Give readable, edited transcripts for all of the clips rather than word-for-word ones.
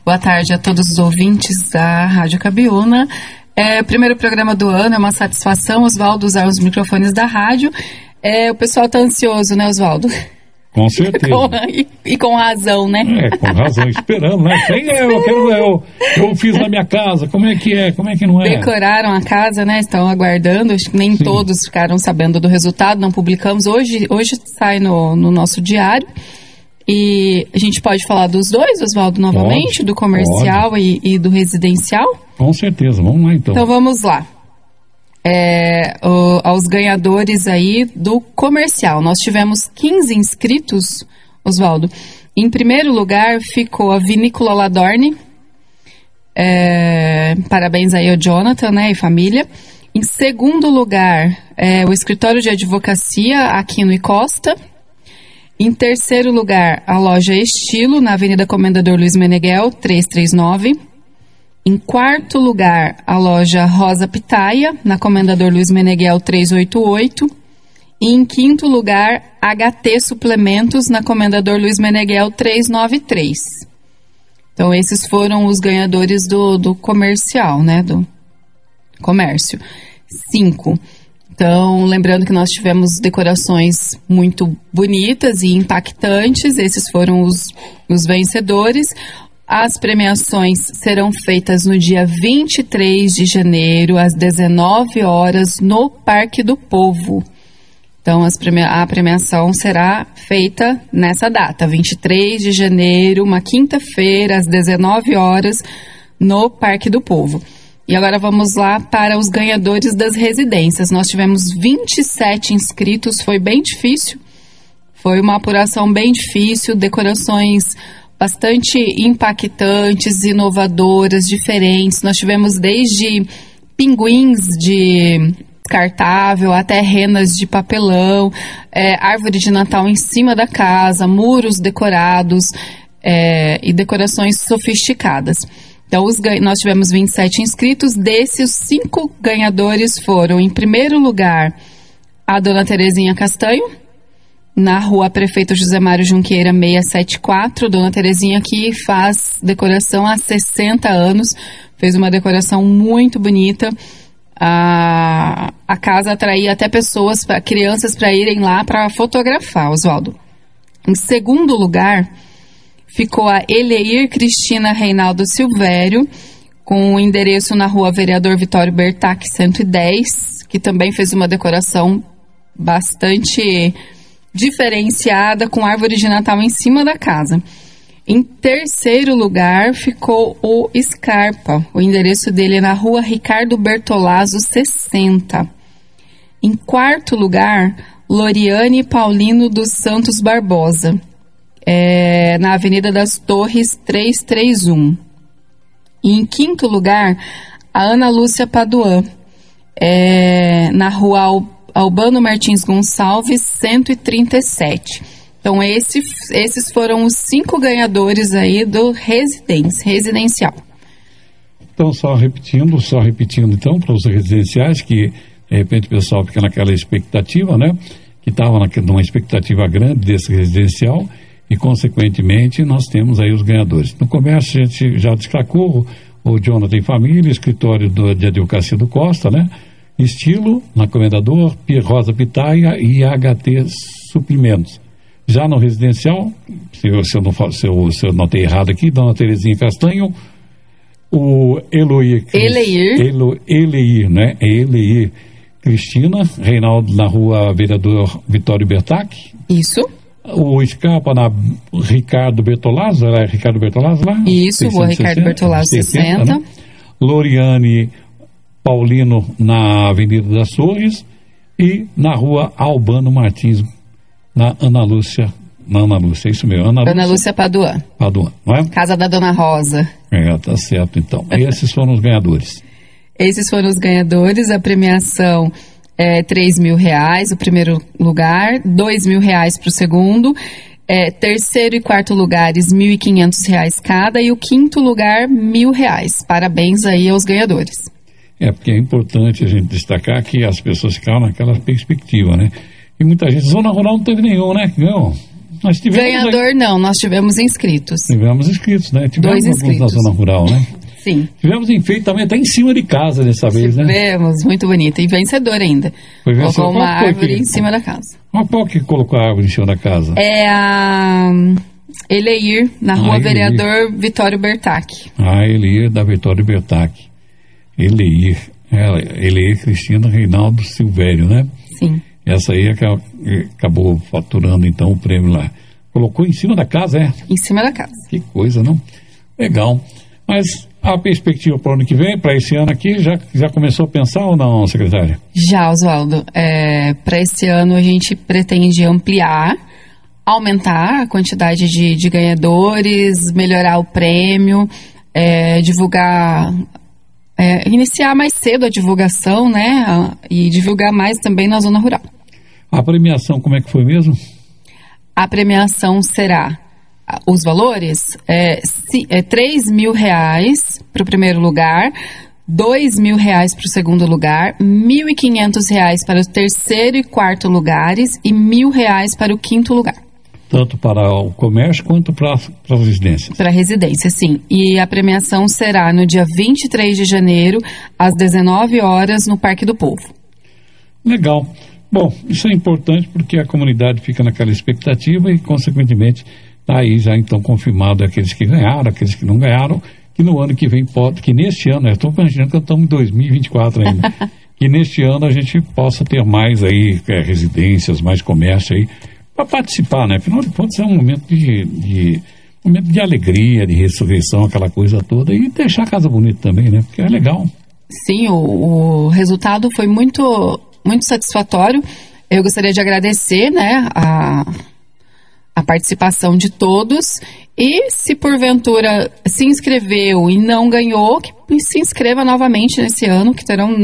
Boa tarde a todos os ouvintes da Rádio Cabiúna. O primeiro programa do ano, é uma satisfação, Oswaldo, usar os microfones da rádio. O pessoal está ansioso, né, Oswaldo? Com certeza. E com razão, né? Com razão, esperando, né? Eu fiz na minha casa, como é que é, como é que não é? Decoraram a casa, né? Estão aguardando, acho que nem todos ficaram sabendo do resultado, não publicamos. Hoje sai no nosso diário. E a gente pode falar dos dois, Oswaldo, novamente? Do comercial e do residencial? Com certeza, vamos lá então. Então vamos lá. Aos ganhadores aí do comercial. Nós tivemos 15 inscritos, Oswaldo. Em primeiro lugar ficou a Vinícola Ladorne. Parabéns aí ao Jonathan, né, e família. Em segundo lugar, o Escritório de Advocacia Aquino e Costa. Em terceiro lugar, a loja Estilo, na Avenida Comendador Luiz Meneghel, 339. Em quarto lugar, a loja Rosa Pitaia, na Comendador Luiz Meneghel 388. E em quinto lugar, HT Suplementos, na Comendador Luiz Meneghel 393. Então, esses foram os ganhadores do comercial, né? Do comércio. 5. Então, lembrando que nós tivemos decorações muito bonitas e impactantes. Esses foram os vencedores. As premiações serão feitas no dia 23 de janeiro, às 19 horas, no Parque do Povo. Então, a premiação será feita nessa data, 23 de janeiro, uma quinta-feira, às 19 horas, no Parque do Povo. E agora vamos lá para os ganhadores das residências. Nós tivemos 27 inscritos, foi bem difícil. Foi uma apuração bem difícil, decorações bastante impactantes, inovadoras, diferentes. Nós tivemos desde pinguins de descartável até renas de papelão, árvore de Natal em cima da casa, muros decorados e decorações sofisticadas. Então, nós tivemos 27 inscritos. Desses, 5 ganhadores foram, em primeiro lugar, a dona Terezinha Castanho, na rua Prefeito José Mário Junqueira 674, dona Terezinha que faz decoração há 60 anos, fez uma decoração muito bonita. A casa atraía até crianças para irem lá para fotografar, Oswaldo. Em segundo lugar, ficou a Eleir Cristina Reinaldo Silvério, com o endereço na rua Vereador Vitório Bertac 110, que também fez uma decoração bastante diferenciada, com árvore de Natal em cima da casa. Em terceiro lugar ficou o Scarpa. O endereço dele é na rua Ricardo Bertolazzo 60. Em quarto lugar, Loriane Paulino dos Santos Barbosa, na Avenida das Torres 331. E em quinto lugar, a Ana Lúcia Paduan, na rua Albano Martins Gonçalves 137. Então, esses foram os 5 ganhadores aí do residencial. Então, só repetindo então, para os residenciais, que de repente o pessoal fica naquela expectativa, né? Que estava numa expectativa grande desse residencial e, consequentemente, nós temos aí os ganhadores. No comércio, a gente já destacou o Jonathan Família, escritório de Advocacia do Costa, né? Estilo, na Comendador, Rosa Pitaia e HT Suprimentos. Já no residencial, se eu notei errado aqui, dona Terezinha Castanho, o Eleir, né? Eleir Cristina Reinaldo, na rua Vereador Vitório Bertac. Isso. O Scarpa na Ricardo Bertolazzo, era Ricardo Bertolazzo lá? Isso, rua Ricardo Bertolazzo 60. Né? Loriane Paulino na Avenida das Torres e na rua Albano Martins, na Ana Lúcia, é isso mesmo, Ana Lúcia Paduan, não é? Casa da Dona Rosa. Tá certo, então. Esses foram os ganhadores. Esses foram os ganhadores. A premiação é R$3.000, o primeiro lugar, R$2.000 para o segundo, terceiro e quarto lugares R$1.500 cada, e o quinto lugar R$1.000. Parabéns aí aos ganhadores. Porque é importante a gente destacar que as pessoas ficaram naquela perspectiva, né? E muita gente, Zona Rural não teve nenhum, né? Não. Nós tivemos Ganhador não, nós tivemos inscritos. Tivemos inscritos, né? Tivemos 2 inscritos. na zona rural, né? Sim. Tivemos enfeite também até em cima de casa dessa vez, né? Tivemos, muito bonito. E vencedor ainda. Foi vencedor. Colocou uma árvore em cima da casa. Qual que colocou a árvore em cima da casa? É a Eleir, na rua Vereador Vitório Bertac. Eleir da Vitório Bertac. Eleir Cristina Reinaldo Silvério, né? Sim. Essa aí acabou faturando então o prêmio lá. Colocou em cima da casa, é? Em cima da casa. Que coisa, não? Legal. Mas a perspectiva para o ano que vem, para esse ano aqui, já começou a pensar ou não, secretária? Já, Oswaldo. Para esse ano a gente pretende ampliar, aumentar a quantidade de ganhadores, melhorar o prêmio, divulgar, iniciar mais cedo a divulgação, né? E divulgar mais também na zona rural. A premiação, como é que foi mesmo? A premiação será, os valores, R$3.000 para o primeiro lugar, R$2.000 para o segundo lugar, R$1.500 para o terceiro e quarto lugares e R$1.000 para o quinto lugar. Tanto para o comércio quanto para as residências. Para a residência, sim. E a premiação será no dia 23 de janeiro, às 19 horas, no Parque do Povo. Legal. Bom, isso é importante porque a comunidade fica naquela expectativa e, consequentemente, está aí já então confirmado aqueles que ganharam, aqueles que não ganharam, que no ano que vem pode, que neste ano, eu estou imaginando que estamos em 2024 ainda, que neste ano a gente possa ter mais aí residências, mais comércio aí, para participar, né? Afinal de contas é um momento de alegria, de ressurreição, aquela coisa toda, e deixar a casa bonita também, né? Porque é legal. Sim, o resultado foi muito, muito satisfatório. Eu gostaria de agradecer, né, a participação de todos, e se porventura se inscreveu e não ganhou, que se inscreva novamente nesse ano, que terão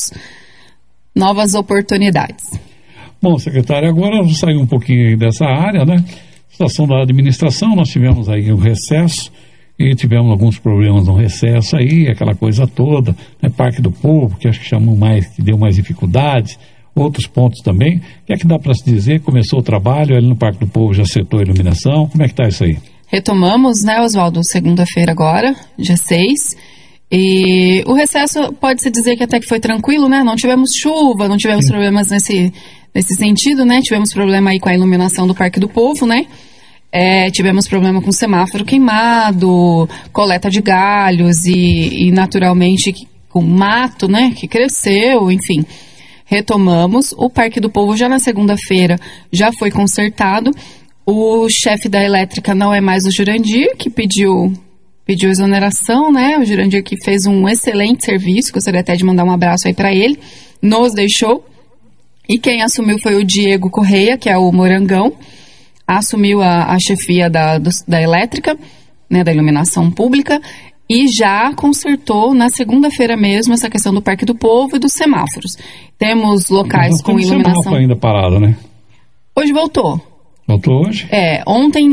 novas oportunidades. Bom, secretário, agora vamos sair um pouquinho dessa área, né? Situação da administração, nós tivemos aí um recesso e tivemos alguns problemas no recesso aí, aquela coisa toda, né? Parque do Povo, que acho que chamou mais, que deu mais dificuldades, outros pontos também. O que é que dá para se dizer? Começou o trabalho, ali no Parque do Povo já acertou a iluminação, como é que está isso aí? Retomamos, né, Oswaldo, segunda-feira agora, dia 6, e o recesso pode-se dizer que até que foi tranquilo, né? Não tivemos chuva, não tivemos problemas nesse sentido, né? Tivemos problema aí com a iluminação do Parque do Povo, né? Tivemos problema com semáforo queimado, coleta de galhos e naturalmente com mato, né? Que cresceu, enfim. Retomamos. O Parque do Povo já na segunda-feira já foi consertado. O chefe da elétrica não é mais o Jurandir, que pediu exoneração, né? O Jurandir que fez um excelente serviço, gostaria até de mandar um abraço aí para ele, nos deixou. E quem assumiu foi o Diego Correia, que é o Morangão, assumiu a chefia da elétrica, né, da iluminação pública, e já consertou na segunda-feira mesmo essa questão do Parque do Povo e dos semáforos. Temos locais com iluminação... semáforo ainda parado, né? Hoje voltou. Voltou hoje? Ontem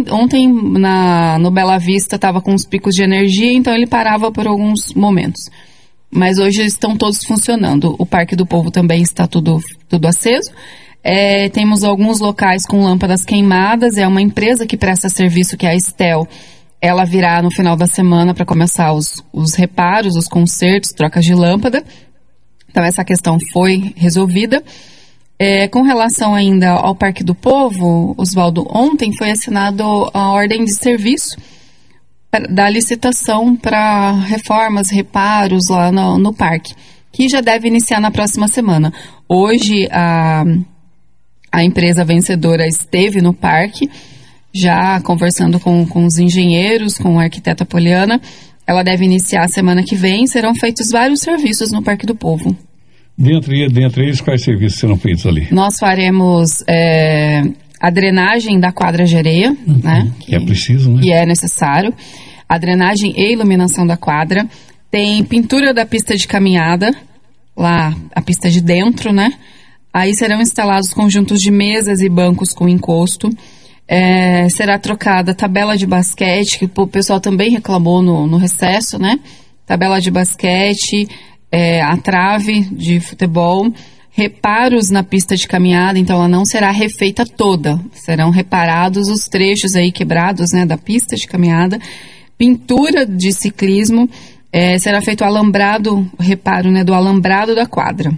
no Bela Vista estava com os picos de energia, então ele parava por alguns momentos. Mas hoje estão todos funcionando. O Parque do Povo também está tudo aceso. Temos alguns locais com lâmpadas queimadas. É uma empresa que presta serviço, que é a Estel. Ela virá no final da semana para começar os reparos, os consertos, trocas de lâmpada. Então essa questão foi resolvida. Com relação ainda ao Parque do Povo, Oswaldo, ontem foi assinado a ordem de serviço da licitação para reformas, reparos lá no parque, que já deve iniciar na próxima semana. Hoje a empresa vencedora esteve no parque, já conversando com os engenheiros, com a arquiteta Poliana. Ela deve iniciar a semana que vem. Serão feitos vários serviços no Parque do Povo. Dentre eles, quais serviços serão feitos ali? Nós faremos a drenagem da quadra de areia, né? Que é preciso, né? Que é necessário. A drenagem e iluminação da quadra. Tem pintura da pista de caminhada, lá a pista de dentro, né? Aí serão instalados conjuntos de mesas e bancos com encosto. Será trocada a tabela de basquete, que o pessoal também reclamou no recesso, né? Tabela de basquete, a trave de futebol. reparos na pista de caminhada, então ela não será refeita toda, serão reparados os trechos aí quebrados, né, da pista de caminhada. Pintura de ciclismo, será feito o reparo, né, do alambrado da quadra.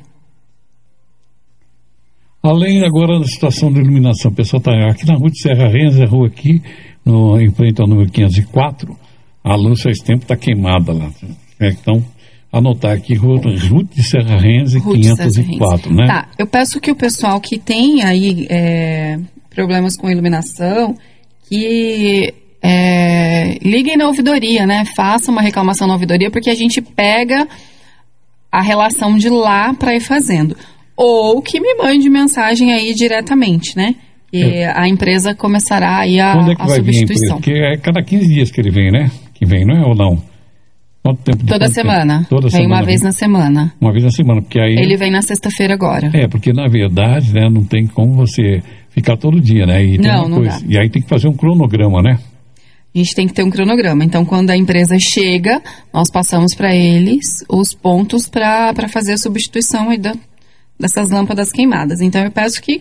Além agora da situação de iluminação, o pessoal está aqui na rua de Serra Rense, a rua aqui, em frente ao número 504, a luz faz tempo está queimada lá. Então, anotar aqui, rua de Serra Rense, 504, né? Tá, eu peço que o pessoal que tem aí problemas com iluminação, que liguem na ouvidoria, né? Façam uma reclamação na ouvidoria, porque a gente pega a relação de lá para ir fazendo. Ou que me mande mensagem aí diretamente, né? E a empresa começará aí a substituição. Porque é cada 15 dias que ele vem, né? Que vem, não é? Ou não? Toda semana. Vem uma vez na semana. Uma vez na semana, porque aí... Ele vem na sexta-feira agora. Porque na verdade, né, não tem como você ficar todo dia, né? E não dá. E aí tem que fazer um cronograma, né? A gente tem que ter um cronograma. Então, quando a empresa chega, nós passamos para eles os pontos para fazer a substituição aí dessas lâmpadas queimadas. Então, eu peço que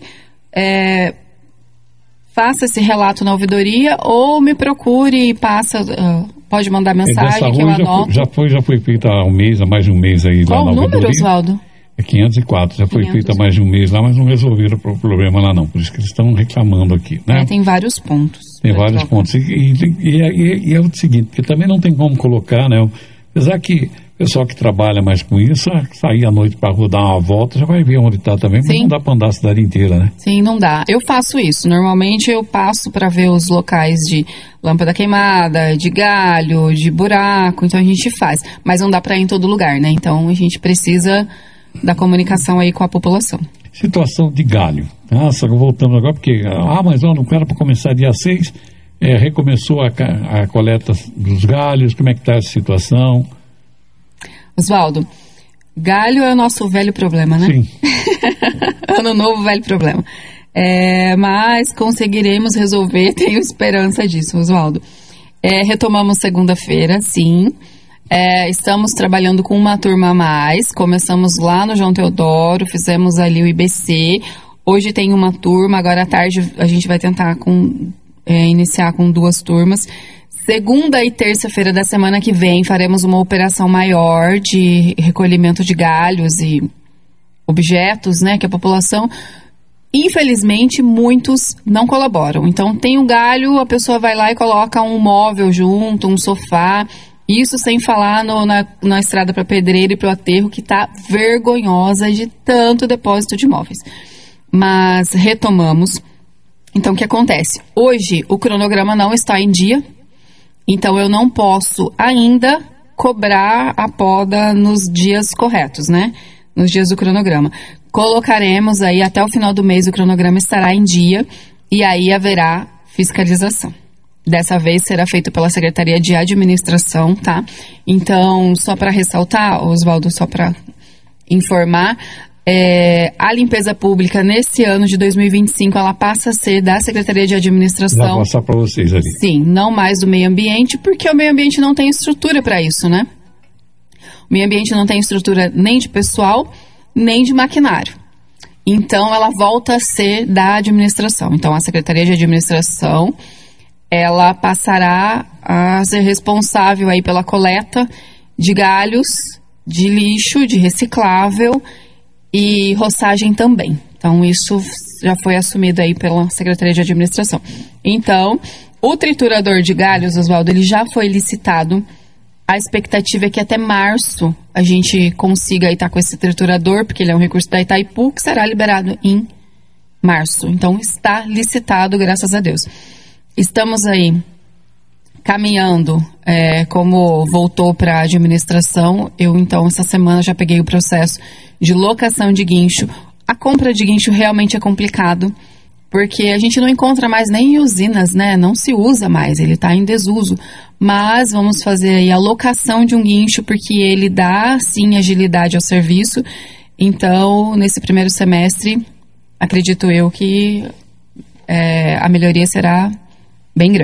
faça esse relato na ouvidoria ou me procure e pode mandar mensagem que eu anoto. Já foi feita há mais de um mês aí lá na ouvidoria. Qual o número, Oswaldo? É 504, já foi feita há mais de um mês lá, mas não resolveram o problema lá não. Por isso que eles estão reclamando aqui, né? Tem vários pontos. Tem vários pontos. E é o seguinte, porque também não tem como colocar, né? Apesar que o pessoal que trabalha mais com isso, sair à noite para rua, dar uma volta, já vai ver onde está também, mas não dá para andar a cidade inteira, né? Sim, não dá. Eu faço isso. Normalmente eu passo para ver os locais de lâmpada queimada, de galho, de buraco, então a gente faz. Mas não dá para ir em todo lugar, né? Então a gente precisa da comunicação aí com a população. Situação de galho. Nossa, voltamos agora, porque mas não era para começar dia 6, recomeçou a coleta dos galhos, como é que está essa situação? Oswaldo, galho é o nosso velho problema, né? Sim. Ano novo, velho problema. Mas conseguiremos resolver, tenho esperança disso, Oswaldo. Retomamos segunda-feira, sim. Estamos trabalhando com uma turma a mais. Começamos lá no João Teodoro, fizemos ali o IBC. Hoje tem uma turma, agora à tarde a gente vai tentar iniciar com 2 turmas. Segunda e terça-feira da semana que vem faremos uma operação maior de recolhimento de galhos e objetos, né, que a população, infelizmente, muitos não colaboram. Então, tem um galho, a pessoa vai lá e coloca um móvel junto, um sofá. Isso sem falar na estrada para Pedreira e para o aterro, que está vergonhosa de tanto depósito de móveis. Mas retomamos. Então, o que acontece? Hoje, o cronograma não está em dia. Então, eu não posso ainda cobrar a poda nos dias corretos, né? Nos dias do cronograma. Colocaremos aí, até o final do mês, o cronograma estará em dia e aí haverá fiscalização. Dessa vez será feito pela Secretaria de Administração, tá? Então, só para ressaltar, Oswaldo, só para informar, a limpeza pública nesse ano de 2025, ela passa a ser da Secretaria de Administração. Vai passar para vocês ali. Sim, não mais do meio ambiente, porque o meio ambiente não tem estrutura para isso, né? O meio ambiente não tem estrutura nem de pessoal, nem de maquinário. Então, ela volta a ser da administração. Então, a Secretaria de Administração, ela passará a ser responsável aí pela coleta de galhos, de lixo, de reciclável e roçagem também. Então, isso já foi assumido aí pela Secretaria de Administração. Então, o triturador de galhos, Oswaldo, ele já foi licitado. A expectativa é que até março a gente consiga estar com esse triturador, porque ele é um recurso da Itaipu, que será liberado em março. Então, está licitado, graças a Deus. Estamos aí caminhando, como voltou para a administração. Eu, então, essa semana já peguei o processo de locação de guincho. A compra de guincho realmente é complicado, porque a gente não encontra mais nem em usinas, né? Não se usa mais, ele está em desuso. Mas vamos fazer aí a locação de um guincho, porque ele dá, sim, agilidade ao serviço. Então, nesse primeiro semestre, acredito eu que a melhoria será bem grande.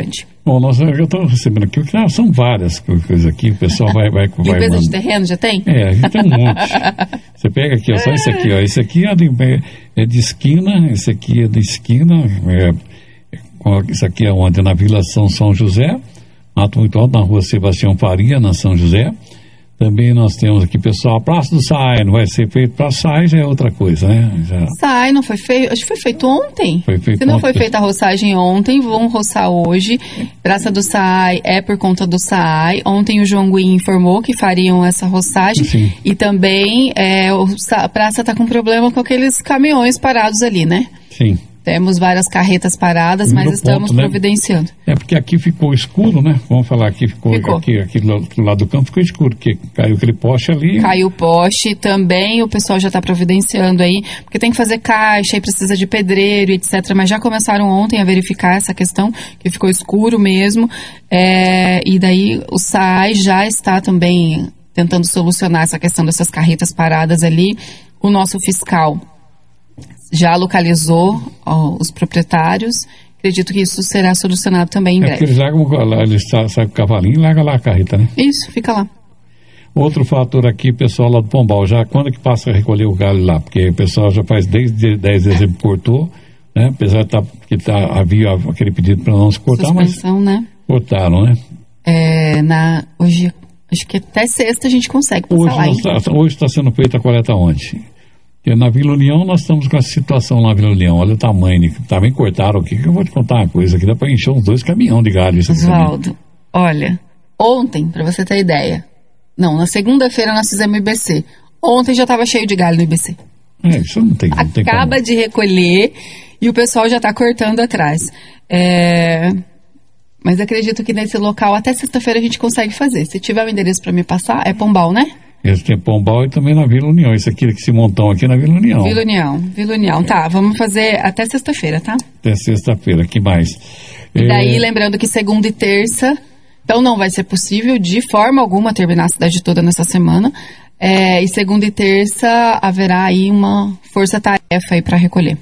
Bom, eu estou recebendo aqui, são várias coisas aqui, o pessoal vai Limpeza de terreno, já tem? A gente tem um monte. Você pega aqui, ó, só esse aqui, ó. Esse aqui é de esquina, esse aqui é de esquina, isso aqui é onde? Na Vila São José, Mato Muito Alto, na rua Sebastião Faria, na São José. Também nós temos aqui, pessoal, a Praça do SAAI, não vai ser feito para SAAI, já é outra coisa, né? SAAI não foi feito, acho que foi feito ontem. Se não foi feita a roçagem ontem, vão roçar hoje. Praça do SAAI é por conta do SAAI. Ontem o João Guim informou que fariam essa roçagem. Sim. E também a praça está com problema com aqueles caminhões parados ali, né? Sim. Temos várias carretas paradas, mas estamos providenciando. É porque aqui ficou escuro, né? Vamos falar, aqui ficou. Aqui do lado do campo ficou escuro, porque caiu aquele poste ali. Caiu o poste, também o pessoal já está providenciando aí, porque tem que fazer caixa e precisa de pedreiro, etc. Mas já começaram ontem a verificar essa questão, que ficou escuro mesmo. E daí o SAAI já está também tentando solucionar essa questão dessas carretas paradas ali. O nosso fiscal já localizou os proprietários. Acredito que isso será solucionado também em breve. Porque eles largam lá, eles saem com o cavalinho e largam lá a carreta, né? Isso, fica lá. Outro fator aqui, pessoal lá do Pombal, já quando que passa a recolher o galho lá? Porque o pessoal já faz desde 10 de dezembro cortou, né? Apesar de havia aquele pedido para não se cortar, suspensão, mas né? Cortaram, né? Hoje, acho que até sexta a gente consegue passar lá. Hoje está sendo feita a coleta onde? Porque na Vila União nós estamos com essa situação lá na Vila União. Olha o tamanho, também cortaram aqui, que eu vou te contar uma coisa, que dá para encher uns 2 caminhões de galho. Oswaldo, olha, ontem, para você ter ideia, na segunda-feira nós fizemos IBC. Ontem já estava cheio de galho no IBC. Isso não tem Acaba de recolher e o pessoal já está cortando atrás. Mas acredito que nesse local até sexta-feira a gente consegue fazer. Se tiver o endereço para me passar, é Pombal, né? Esse tem Pombal e também na Vila União. Esse aqui, esse montão aqui na Vila União. Vila União. Tá, vamos fazer até sexta-feira, tá? Até sexta-feira, que mais? E daí, lembrando que segunda e terça, então não vai ser possível de forma alguma terminar a cidade toda nessa semana. E segunda e terça haverá aí uma força-tarefa aí para recolher.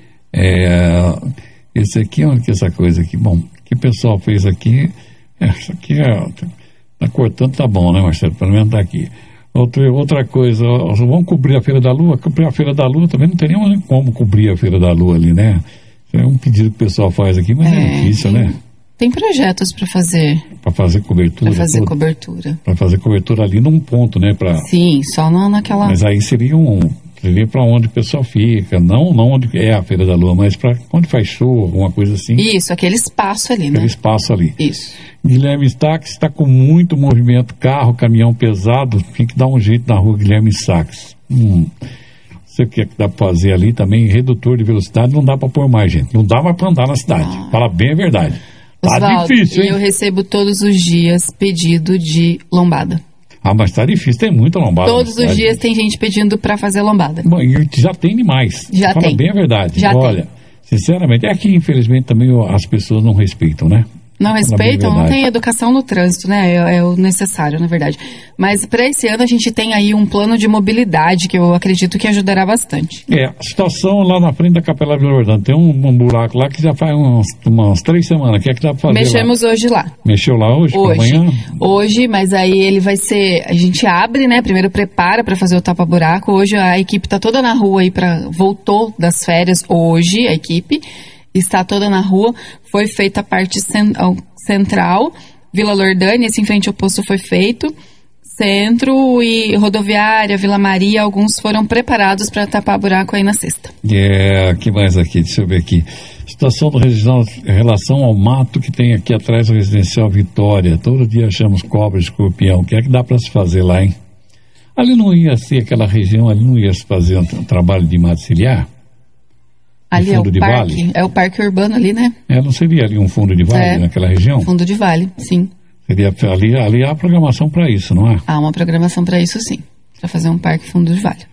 Esse aqui, olha que essa coisa aqui. Bom, o que o pessoal fez aqui, isso aqui tá cortando, tá bom, né, Marcelo? Pelo menos tá aqui. Outra coisa, vamos cobrir a Feira da Lua? Cobrir a Feira da Lua também não tem nem como cobrir a Feira da Lua ali, né? É um pedido que o pessoal faz aqui, mas é difícil, né? Tem projetos para fazer. Para fazer cobertura. Para fazer cobertura. Para fazer cobertura ali num ponto, né? Sim, só naquela. Mas aí seria para onde o pessoal fica, não onde é a Feira da Lua, mas para onde faz show, alguma coisa assim. Isso, aquele espaço ali, né? Aquele espaço ali. Isso. Guilherme Sachs está com muito movimento, carro, caminhão pesado, tem que dar um jeito na rua Guilherme Sachs. Não sei o que dá para fazer ali também, redutor de velocidade, não dá para pôr mais gente, não dá mais para andar na cidade, fala bem a verdade. Tá Oswaldo, difícil, hein? Eu recebo todos os dias pedido de lombada. Mas tá difícil, tem muita lombada. Todos os dias tem gente pedindo para fazer lombada. Bom, e já tem demais. Já fala tem. Bem a verdade. Já Olha, sinceramente, é que infelizmente também as pessoas não respeitam, né? Não respeitam, não tem educação no trânsito, né? É o necessário, na verdade. Mas para esse ano a gente tem aí um plano de mobilidade que eu acredito que ajudará bastante. A situação lá na frente da Capela Vila Jordana, tem um buraco lá que já faz umas 3 semanas. O que é que dá para fazer? Mexemos lá? Hoje lá. Mexeu lá hoje? Amanhã? Hoje, mas aí ele vai ser... A gente abre, né? Primeiro prepara para fazer o tapa-buraco. Hoje a equipe tá toda na rua aí voltou das férias hoje, a equipe está toda na rua, foi feita a parte central, Vila Lordânia, esse em frente ao posto foi feito, centro e rodoviária, Vila Maria, alguns foram preparados para tapar buraco aí na sexta. Que mais aqui? Deixa eu ver aqui. Situação do regional em relação ao mato que tem aqui atrás do residencial Vitória. Todo dia achamos cobra, escorpião. O que é que dá para se fazer lá, hein? Ali não ia ser aquela região, ali não ia se fazer um trabalho de mato ciliar? Ali é o parque urbano ali, né? Não seria ali um fundo de vale naquela região? Fundo de vale, sim. Seria ali há programação para isso, não é? Há uma programação para isso, sim. Para fazer um parque fundo de vale.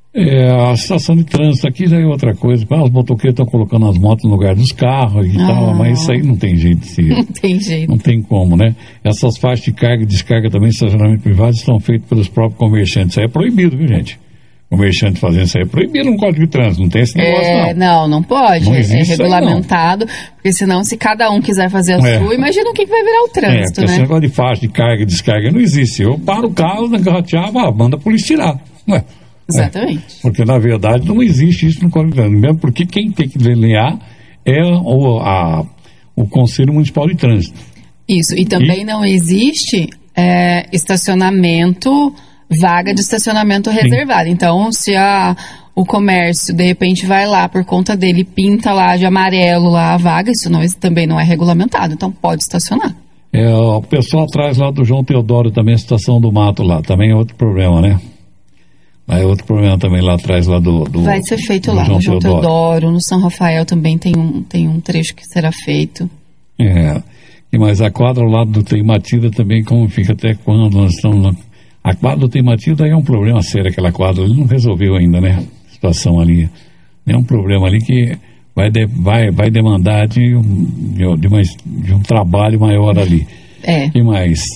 A situação de trânsito aqui já é outra coisa. Os motoqueiros estão colocando as motos no lugar dos carros e tal, mas isso aí não tem jeito de ser. Não tem jeito. Não tem como, né? Essas faixas de carga e descarga também, estacionamento privado, estão feitas pelos próprios comerciantes. Isso aí é proibido, viu, gente? comerciante fazendo isso aí. Proibiram no Código de Trânsito, não tem esse negócio não pode. Não é existe regulamentado, porque senão, se cada um quiser fazer a sua, imagina o que vai virar o trânsito, né? Esse negócio de faixa de carga e descarga não existe. Eu paro o carro, engarrateava, manda a polícia tirar. Ué. Exatamente. Porque, na verdade, não existe isso no Código de Trânsito. Mesmo porque quem tem que delinear é o Conselho Municipal de Trânsito. Isso. E também não existe estacionamento, vaga de estacionamento reservada. Então, se o comércio, de repente, vai lá por conta dele, pinta lá de amarelo lá a vaga, isso também não é regulamentado. Então, pode estacionar. O pessoal atrás lá do João Teodoro também, a Estação do Mato lá, também é outro problema, né? É outro problema também lá atrás, lá do vai ser feito lá, no João Teodoro, no São Rafael também tem um trecho que será feito. Mas a quadra ao lado do Teimatida também, como fica até quando nós estamos... A quadra do Teimatida é um problema sério, aquela quadra, ele não resolveu ainda, né? A situação ali. É um problema ali que vai demandar de um trabalho maior ali. E mais?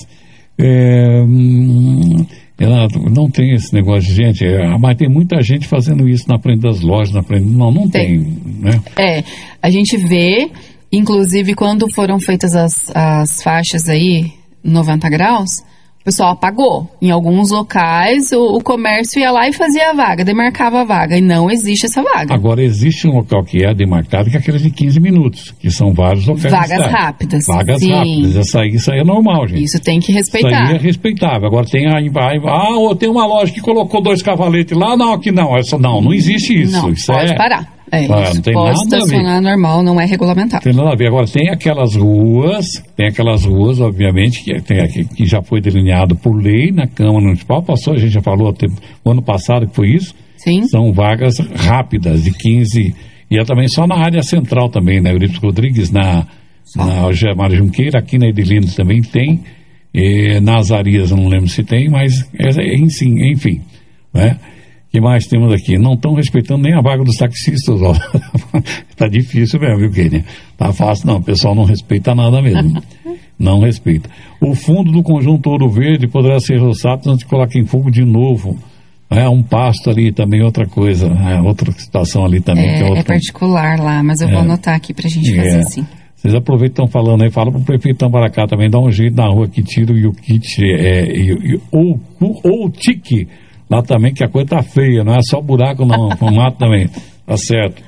Ela não tem esse negócio de gente, mas tem muita gente fazendo isso na frente das lojas, não tem, né? A gente vê, inclusive quando foram feitas as faixas aí, 90 graus, o pessoal apagou. Em alguns locais, o comércio ia lá e fazia a vaga, demarcava a vaga, e não existe essa vaga. Agora, existe um local que é demarcado, que é aqueles de 15 minutos, que são vários locais. Vagas rápidas. Vagas rápidas, isso aí é normal, gente. Isso tem que respeitar. Isso aí é respeitável. Agora, tem uma loja que colocou 2 cavaletes lá, não, aqui não, não existe isso. Não, isso pode parar. Isso tem pode estacionar normal, não é regulamentado. Tem nada a ver. Agora, tem aquelas ruas, obviamente, que já foi delineado por lei na Câmara Municipal, a gente já falou o ano passado que foi isso. Sim. São vagas rápidas, de 15, e é também só na área central também, né? Eurípides Rodrigues, na Mário Junqueira, aqui na Edelino também tem, nas Arias eu não lembro se tem, mas enfim, né? O que mais temos aqui? Não estão respeitando nem a vaga dos taxistas, ó. Tá difícil mesmo, viu, Kênia? Tá fácil não, o pessoal não respeita nada mesmo. Não respeita. O fundo do conjunto Ouro Verde poderá ser roçado antes de colocar em fogo de novo. Um pasto ali também, outra coisa, outra situação ali também. É particular lá, mas eu vou anotar aqui pra gente fazer assim. Vocês aproveitam falando aí, fala pro prefeito Tambaracá também, dá um jeito na rua que tira o kit, ou o tique, lá também, que a coisa tá feia, não é só buraco não, com mato também, tá certo.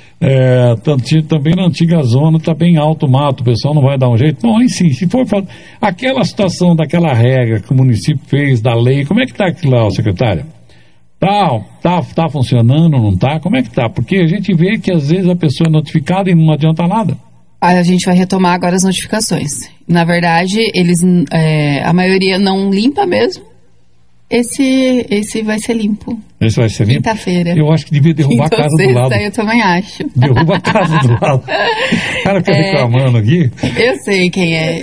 Também na antiga zona tá bem alto o mato, o pessoal não vai dar um jeito. Não, sim, se for aquela situação daquela regra que o município fez, da lei, como é que tá aquilo lá, secretária? Tá funcionando, não tá? Como é que tá? Porque a gente vê que às vezes a pessoa é notificada e não adianta nada. A gente vai retomar agora as notificações. Na verdade, a maioria não limpa mesmo. Esse vai ser limpo. Esse vai ser limpo? Quinta-feira. Eu acho que devia derrubar a casa do lado. Eu também acho. Derruba a casa do lado. O cara fica reclamando aqui. Eu sei quem é.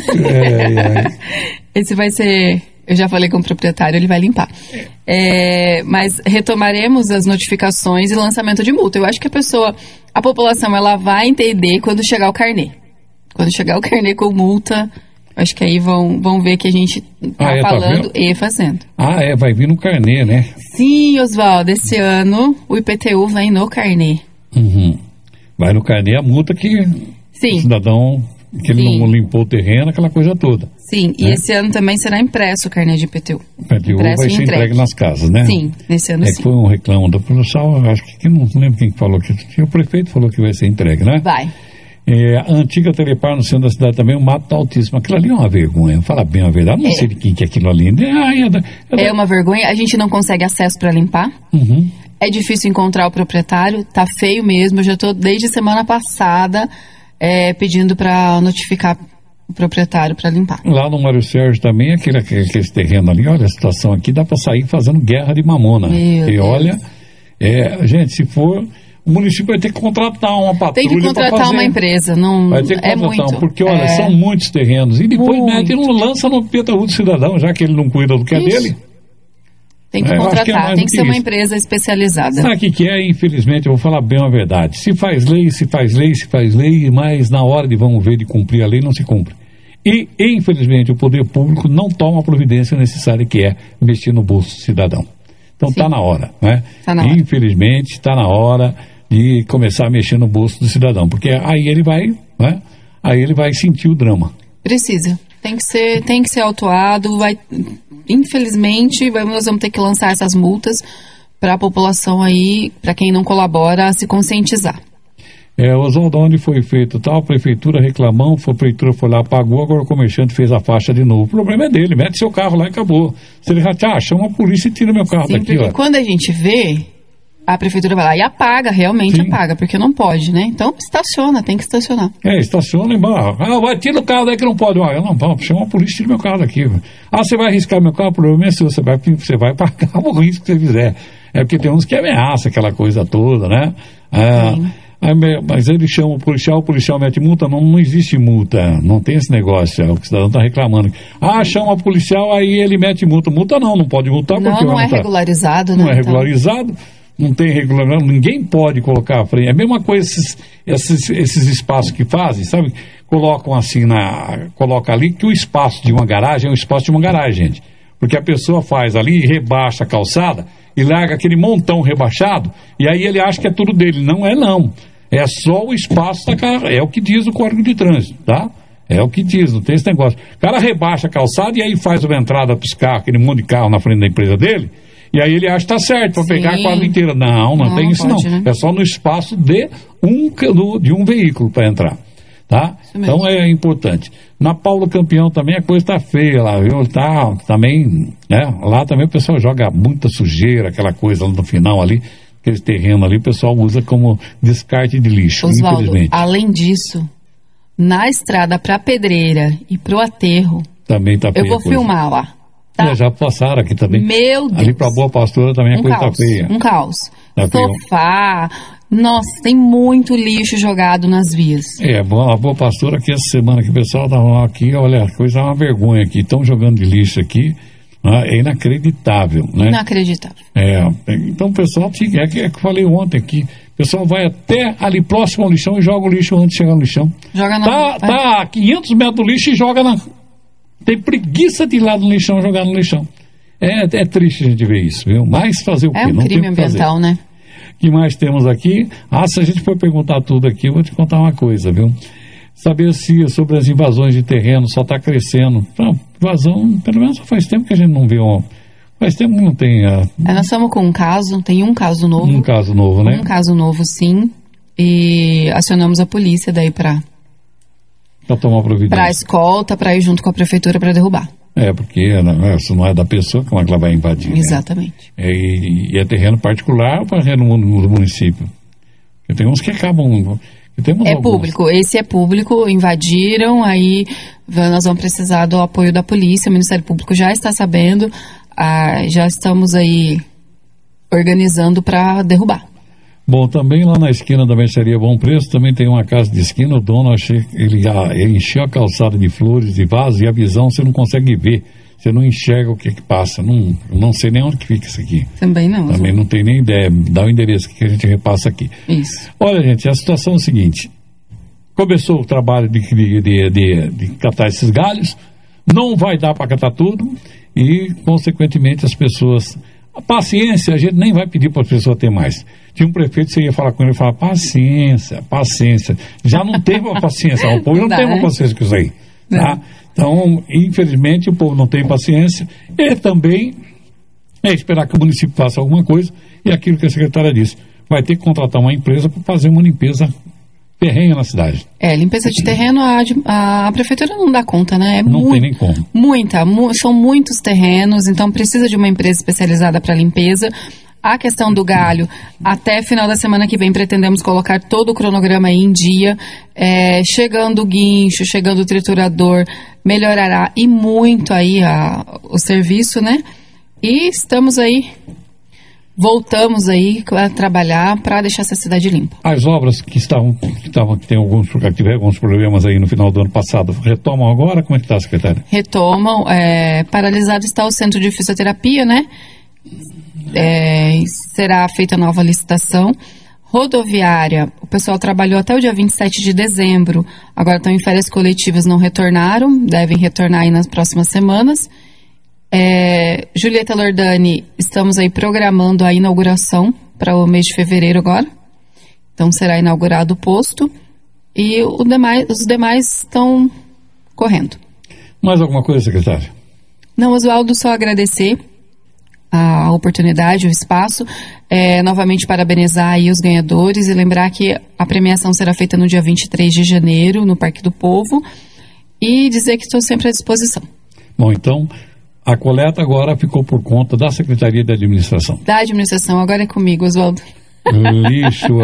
Esse vai ser... Eu já falei com o proprietário, ele vai limpar. Mas retomaremos as notificações e lançamento de multa. Eu acho que a população, ela vai entender quando chegar o carnê. Quando chegar o carnê com multa... Acho que aí vão ver que a gente tá falando e fazendo. Vai vir no carnê, né? Sim, Oswaldo, esse ano o IPTU vem no carnê. Uhum. Vai no carnê a multa que o cidadão, que ele não limpou o terreno, aquela coisa toda. Sim, e esse ano também será impresso o carnê de IPTU. O IPTU vai ser entregue nas casas, né? Sim, nesse ano sim. Foi um reclamo do pessoal, acho que não lembro quem falou, que o prefeito falou que vai ser entregue, né? Vai. A antiga Telepar no centro da cidade também, o mato tá altíssimo. Aquilo ali é uma vergonha, fala bem a verdade. Não sei de quem que é aquilo ali. É uma vergonha, a gente não consegue acesso para limpar. Uhum. É difícil encontrar o proprietário, tá feio mesmo. Eu já tô desde semana passada pedindo para notificar o proprietário para limpar. Lá no Mário Sérgio também, aquele terreno ali, olha a situação aqui, dá para sair fazendo guerra de mamona. Olha, gente, se for... O município vai ter que contratar uma patrulha. Tem que contratar uma empresa, não vai ter que contratar, porque olha, são muitos terrenos. E depois ele não lança no PTU do cidadão, já que ele não cuida do que é dele. Tem que contratar, tem que ser uma empresa especializada. Sabe o que é? Infelizmente, eu vou falar bem a verdade. Se faz lei, mas na hora de vamos ver de cumprir a lei, não se cumpre. E, infelizmente, o poder público não toma a providência necessária que é investir no bolso do cidadão. Então está na hora, né? Tá na hora. Infelizmente está na hora de começar a mexer no bolso do cidadão, porque aí ele vai, né? Aí ele vai sentir o drama. Precisa. Tem que ser autuado. Infelizmente, nós vamos ter que lançar essas multas para a população aí, para quem não colabora, se conscientizar. Oswaldo, onde foi feito tal, a prefeitura reclamou, a prefeitura foi lá, pagou, agora o comerciante fez a faixa de novo. O problema é dele, mete seu carro lá e acabou. Se ele já chama a polícia e tira meu carro Sim, daqui, porque quando a gente vê, a prefeitura vai lá e apaga, realmente apaga, porque não pode, né? Então estaciona, tem que estacionar. Estaciona e vai, tira o carro daí que não pode. Não, chama a polícia e tira meu carro daqui. Você vai arriscar meu carro, o problema é seu, você vai pagar o risco que você fizer. É porque tem uns que ameaçam aquela coisa toda, né? Mas ele chama o policial mete multa, não existe multa, não tem esse negócio, o cidadão está reclamando. Chama o policial, aí ele mete multa. Multa não pode multar porque não é regularizado, né? Não é regularizado, não tem regularizado, ninguém pode colocar à frente. É a mesma coisa esses espaços que fazem, sabe? Colocam assim, coloca ali que o espaço de uma garagem é um espaço de uma garagem, gente. Porque a pessoa faz ali e rebaixa a calçada e larga aquele montão rebaixado, e aí ele acha que é tudo dele. Não é, não. É só o espaço da carro. É o que diz o Código de Trânsito, tá? É o que diz, não tem esse negócio. O cara rebaixa a calçada e aí faz uma entrada para os carros, aquele monte de carro na frente da empresa dele, e aí ele acha que está certo, para pegar a quadra inteira. Não tem isso pode, não. Né? É só no espaço de um veículo para entrar. Tá? Então é importante. Na Paulo Campeão também a coisa está feia lá, viu? Tá, também, né? Lá também o pessoal joga muita sujeira, aquela coisa no final ali, aquele terreno ali, o pessoal usa como descarte de lixo, Oswaldo, infelizmente. Além disso, na estrada para Pedreira e pro aterro, também tá feia. Eu vou filmar lá. Tá? Já passaram aqui também. Meu Deus. Ali pra Boa Pastora também a coisa tá feia. Um caos. Tá Sofá. Nossa, tem muito lixo jogado nas vias. A Boa Pastora aqui essa semana que o pessoal tava aqui, olha, a coisa é uma vergonha aqui. Estão jogando de lixo aqui. É inacreditável, né? Inacreditável. Então o pessoal, é que eu falei ontem aqui, o pessoal vai até ali próximo ao lixão e joga o lixo antes de chegar no lixão. Joga na... Tá a 500 metros do lixo e joga na... Tem preguiça de ir lá no lixão, jogar no lixão. É triste a gente ver isso, viu? Mas fazer o quê? É um crime ambiental, né? O que mais temos aqui? Se a gente for perguntar tudo aqui, eu vou te contar uma coisa, viu? Saber se sobre as invasões de terreno só está crescendo. Invasão, pelo menos faz tempo que a gente não vê faz tempo que não tem... Nós estamos com tem um caso novo. Um caso novo, né? Um caso novo, sim. E acionamos a polícia daí para tomar providência. Para a escolta, para ir junto com a prefeitura para derrubar. Porque isso não é da pessoa, como é que ela vai invadir? Exatamente. Né? E é terreno particular ou terreno no município? Porque tem uns que acabam... Público, esse é público, invadiram, aí nós vamos precisar do apoio da polícia, o Ministério Público já está sabendo, já estamos aí organizando para derrubar. Bom, também lá na esquina da Mercearia Bom Preço, também tem uma casa de esquina, o dono, ele encheu a calçada de flores, de vasos, e a visão você não consegue ver, você não enxerga o que passa, não sei nem onde que fica isso aqui. Também não. Também não tenho nem ideia, dá o endereço que a gente repassa aqui. Isso. Olha, gente, a situação é a seguinte, começou o trabalho de catar esses galhos, não vai dar para catar tudo, e, consequentemente, as pessoas... A paciência, a gente nem vai pedir para as pessoas ter mais. Tinha um prefeito, você ia falar com ele e falar, paciência. Já não teve uma paciência, o povo não tem uma paciência com isso aí. Tá? Então, infelizmente, o povo não tem paciência. E também esperar que o município faça alguma coisa. E aquilo que a secretária disse, vai ter que contratar uma empresa para fazer uma limpeza terrena na cidade. Limpeza de terreno, a prefeitura não dá conta, né? Não tem nem como. São muitos terrenos, então precisa de uma empresa especializada para limpeza. A questão do galho, até final da semana que vem pretendemos colocar todo o cronograma aí em dia, chegando o guincho, chegando o triturador, melhorará e muito aí o serviço, né? E estamos aí... Voltamos aí a trabalhar para deixar essa cidade limpa. As obras que tiveram alguns problemas aí no final do ano passado, retomam agora? Como é que está, secretária? Retomam. Paralisado está o centro de fisioterapia, né? Será feita nova licitação. Rodoviária, o pessoal trabalhou até o dia 27 de dezembro. Agora estão em férias coletivas, não retornaram. Devem retornar aí nas próximas semanas. Julieta Lordani, estamos aí programando a inauguração para o mês de fevereiro agora. Então será inaugurado o posto e os demais estão correndo. Mais alguma coisa, secretária? Não, Oswaldo, só agradecer a oportunidade, o espaço, novamente parabenizar aí os ganhadores e lembrar que a premiação será feita no dia 23 de janeiro, no Parque do Povo, e dizer que estou sempre à disposição. Bom, então, a coleta agora ficou por conta da Secretaria de Administração. Da administração, agora é comigo, Oswaldo. Lixo,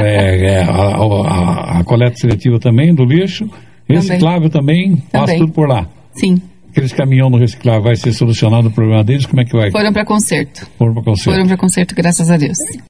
a coleta seletiva também do lixo, reciclável também, passa tudo por lá. Sim. Aqueles caminhões no reciclável, vai ser solucionado o problema deles, como é que vai? Foram para conserto. Foram para conserto, graças a Deus.